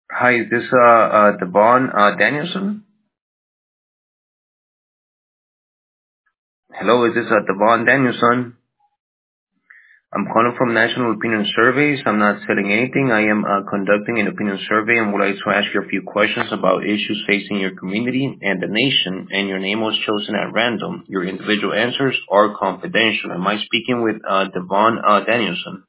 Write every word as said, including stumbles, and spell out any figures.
Hi, is this uh, uh Devon uh, Danielson? Hello, is this uh, Devon Danielson? I'm calling from National Opinion Surveys. I'm not selling anything. I am uh, conducting an opinion survey and would like to ask you a few questions about issues facing your community and the nation, and your name was chosen at random. Your individual answers are confidential. Am I speaking with uh, Devon uh, Danielson?